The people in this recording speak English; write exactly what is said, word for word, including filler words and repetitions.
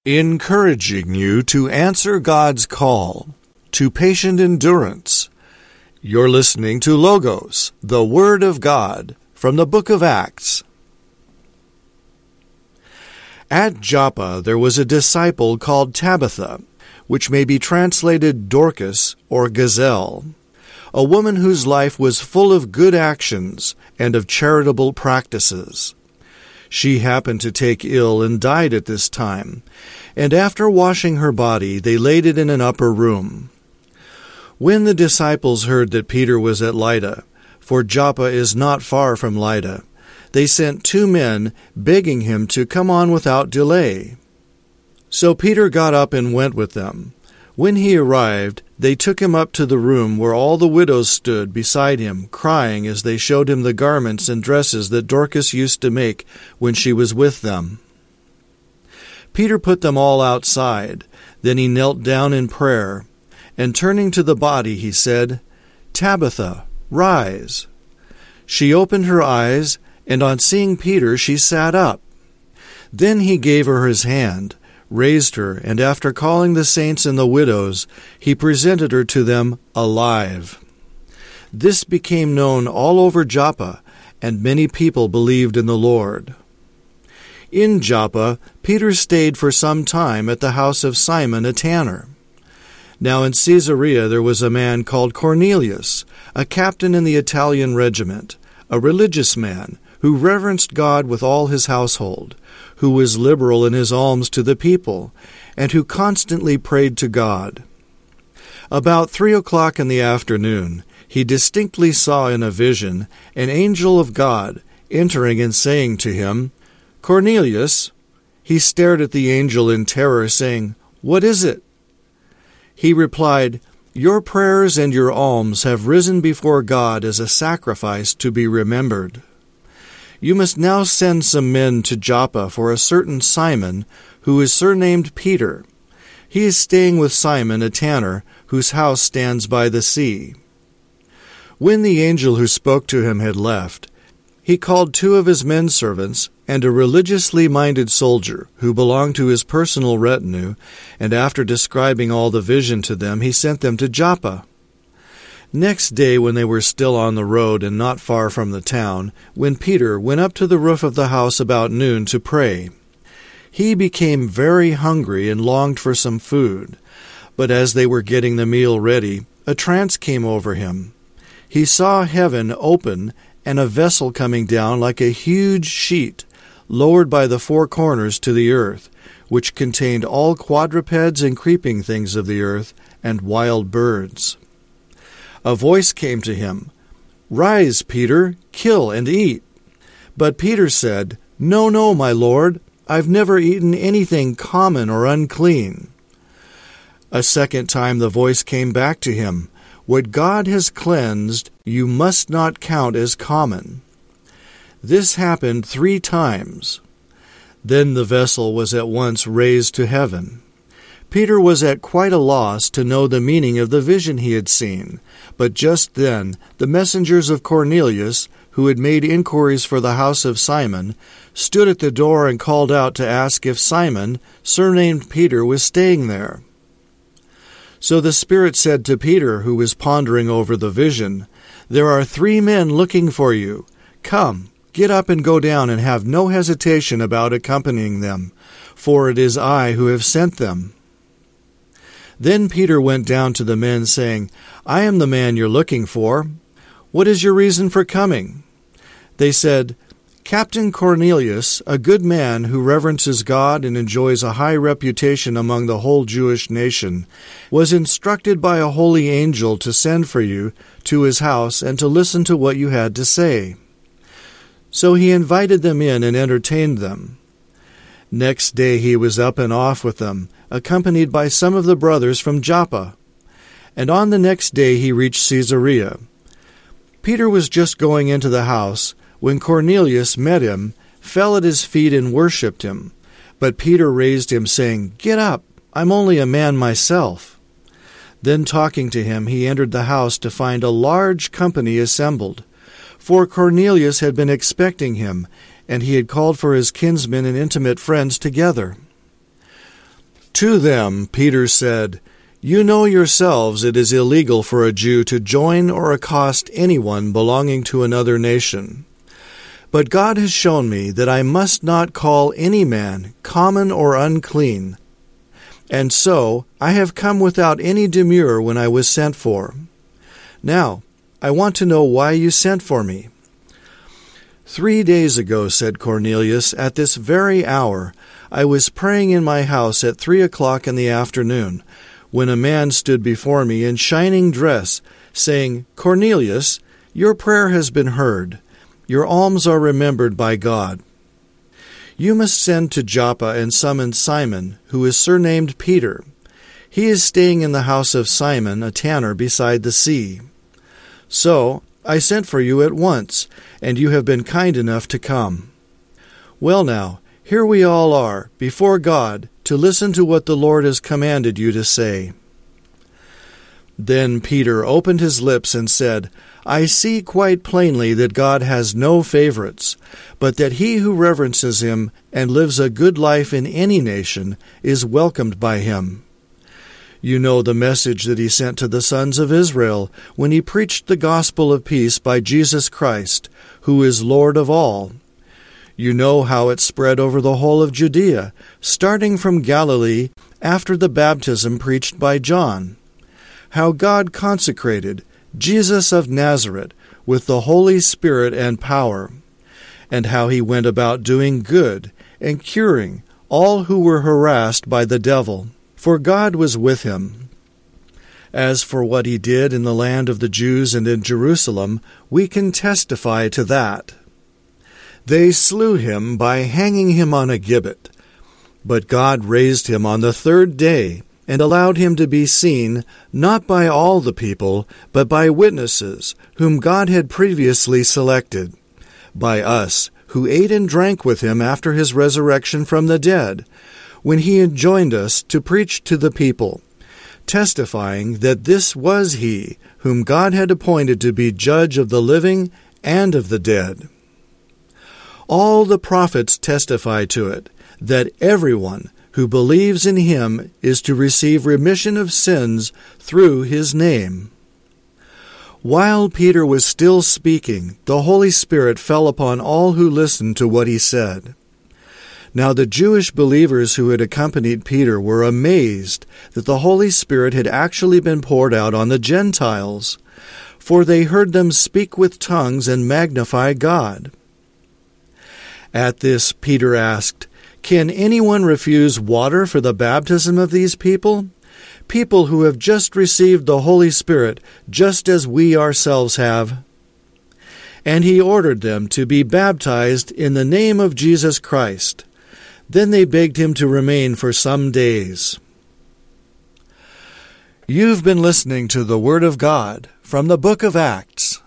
encouraging you to answer God's call to patient endurance. You're listening to Logos, the Word of God, from the book of Acts. At Joppa there was a disciple called Tabitha, which may be translated Dorcas or Gazelle, a woman whose life was full of good actions and of charitable practices. She happened to take ill and died at this time, and after washing her body, they laid it in an upper room. When the disciples heard that Peter was at Lydda, for Joppa is not far from Lydda, they sent two men begging him to come on without delay. So Peter got up and went with them. When he arrived, they took him up to the room where all the widows stood beside him, crying as they showed him the garments and dresses that Dorcas used to make when she was with them. Peter put them all outside. Then he knelt down in prayer, and turning to the body he said, "Tabitha, rise." She opened her eyes, and on seeing Peter she sat up. Then he gave her his hand, raised her, and after calling the saints and the widows, he presented her to them alive. This became known all over Joppa, and many people believed in the Lord. In Joppa, Peter stayed for some time at the house of Simon a tanner. Now in Caesarea there was a man called Cornelius, a captain in the Italian regiment, a religious man, who reverenced God with all his household, who was liberal in his alms to the people, and who constantly prayed to God. About three o'clock in the afternoon, he distinctly saw in a vision an angel of God entering and saying to him, "Cornelius." He stared at the angel in terror, saying, "What is it?" He replied, "Your prayers and your alms have risen before God as a sacrifice to be remembered. You must now send some men to Joppa for a certain Simon, who is surnamed Peter. He is staying with Simon a tanner, whose house stands by the sea." When the angel who spoke to him had left, he called two of his men servants and a religiously minded soldier who belonged to his personal retinue, and after describing all the vision to them, he sent them to Joppa. Next day, when they were still on the road and not far from the town, when Peter went up to the roof of the house about noon to pray, he became very hungry and longed for some food. But as they were getting the meal ready, a trance came over him. He saw heaven open and a vessel coming down like a huge sheet, lowered by the four corners to the earth, which contained all quadrupeds and creeping things of the earth and wild birds. A voice came to him, "Rise, Peter, kill and eat." But Peter said, "No, no, my Lord, I've never eaten anything common or unclean." A second time the voice came back to him, "What God has cleansed, you must not count as common." This happened three times. Then the vessel was at once raised to heaven. Peter was at quite a loss to know the meaning of the vision he had seen, but just then the messengers of Cornelius, who had made inquiries for the house of Simon, stood at the door and called out to ask if Simon, surnamed Peter, was staying there. So the Spirit said to Peter, who was pondering over the vision, "There are three men looking for you. Come, get up and go down, and have no hesitation about accompanying them, for it is I who have sent them." Then Peter went down to the men, saying, "I am the man you're looking for. What is your reason for coming?" They said, "Captain Cornelius, a good man who reverences God and enjoys a high reputation among the whole Jewish nation, was instructed by a holy angel to send for you to his house and to listen to what you had to say." So he invited them in and entertained them. Next day he was up and off with them, accompanied by some of the brothers from Joppa. And on the next day he reached Caesarea. Peter was just going into the house when Cornelius met him, fell at his feet and worshipped him. But Peter raised him, saying, "Get up, I'm only a man myself." Then talking to him, he entered the house to find a large company assembled. For Cornelius had been expecting him, and he had called for his kinsmen and intimate friends together. To them Peter said, "You know yourselves it is illegal for a Jew to join or accost anyone belonging to another nation. But God has shown me that I must not call any man common or unclean. And so I have come without any demur when I was sent for. Now, I want to know why you sent for me." "Three days ago," said Cornelius, "at this very hour, I was praying in my house at three o'clock in the afternoon, when a man stood before me in shining dress, saying, 'Cornelius, your prayer has been heard. Your alms are remembered by God. You must send to Joppa and summon Simon, who is surnamed Peter. He is staying in the house of Simon, a tanner beside the sea.' So I sent for you at once, and you have been kind enough to come. Well now, here we all are, before God, to listen to what the Lord has commanded you to say." Then Peter opened his lips and said, "I see quite plainly that God has no favorites, but that he who reverences him and lives a good life in any nation is welcomed by him. You know the message that he sent to the sons of Israel when he preached the gospel of peace by Jesus Christ, who is Lord of all. You know how it spread over the whole of Judea, starting from Galilee after the baptism preached by John, how God consecrated Jesus of Nazareth with the Holy Spirit and power, and how he went about doing good and curing all who were harassed by the devil, for God was with him. As for what he did in the land of the Jews and in Jerusalem, we can testify to that. They slew him by hanging him on a gibbet, but God raised him on the third day and allowed him to be seen, not by all the people, but by witnesses whom God had previously selected, by us, who ate and drank with him after his resurrection from the dead, when he enjoined us to preach to the people, testifying that this was he whom God had appointed to be judge of the living and of the dead. All the prophets testify to it, that everyone who believes in him is to receive remission of sins through his name." While Peter was still speaking, the Holy Spirit fell upon all who listened to what he said. Now the Jewish believers who had accompanied Peter were amazed that the Holy Spirit had actually been poured out on the Gentiles, for they heard them speak with tongues and magnify God. At this, Peter asked, "Can anyone refuse water for the baptism of these people? People who have just received the Holy Spirit, just as we ourselves have." And he ordered them to be baptized in the name of Jesus Christ. Then they begged him to remain for some days. You've been listening to the Word of God from the book of Acts.